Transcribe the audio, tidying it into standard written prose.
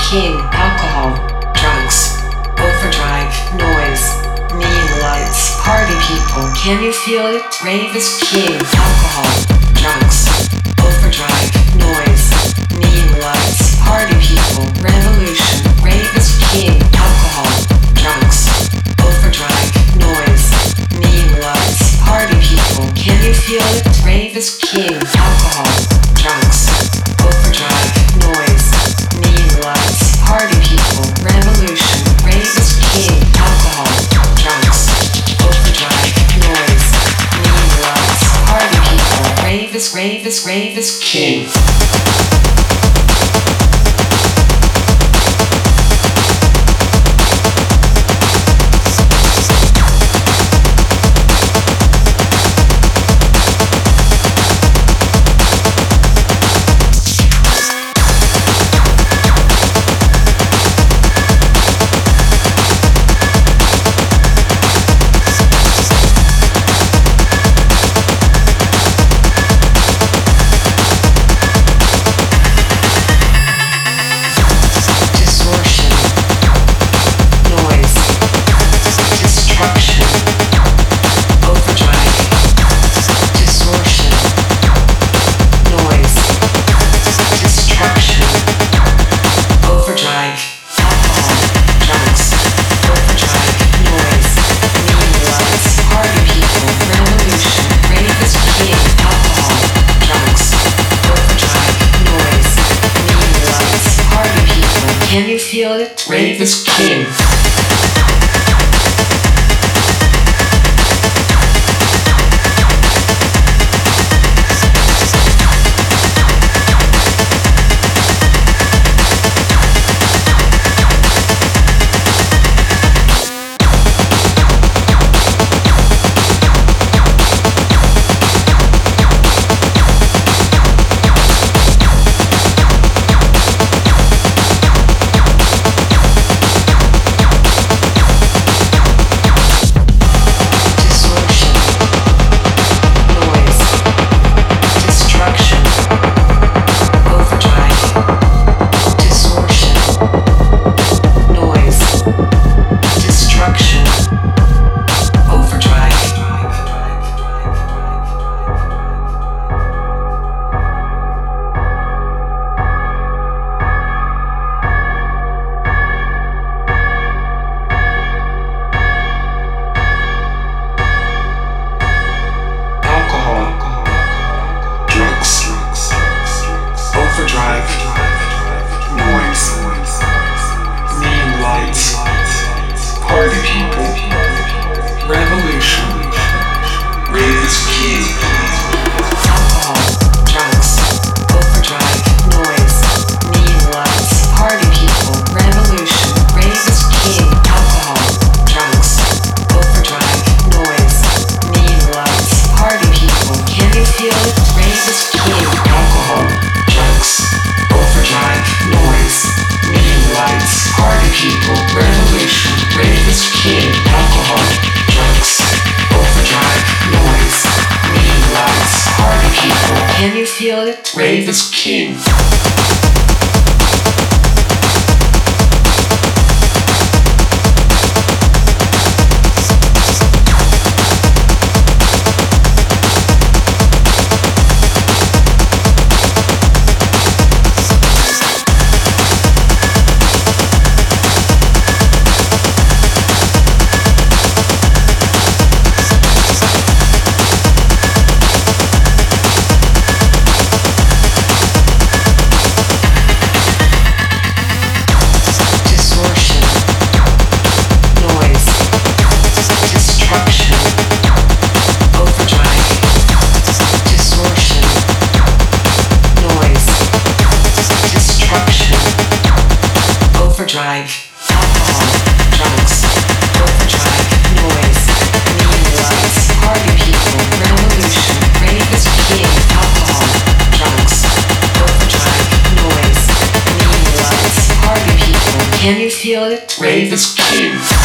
king. Alcohol, drugs, overdrive, noise, neon lights, party people. Can you feel it? Rave is king. Alcohol, drugs, overdrive, noise, neon lights, party people. Revolution. Rave is king. Alcohol, drugs, overdrive, noise, neon lights, party people. Can you feel it? Rave is king. Alcohol, drugs, overdrive, noise, neon lights, party people. Revolution. Rave is king. Alcohol, drugs, overdrive, noise, neon lights, party people. Rave is king. Can you feel it? Rave is king. Party people, revolution, rave is king. Alcohol, drugs, overdrive, noise, neon lights, party people, revolution, rave is king. Alcohol, drugs, overdrive, noise, neon lights, party people. Can you feel it? Rave is king. Alcohol, drugs, overdrive, noise, neon lights, party people, revolution. Rave is king. Alcohol, drugs, overdrive, noise, neon lights, party people. Can you feel it? Rave is king. Overdrive, alcohol, drugs, overdrive, noise, neon lights, party people, revolution, rave is king. Alcohol, drugs, overdrive, noise, neon lights, party people. Can you feel it? Rave is king.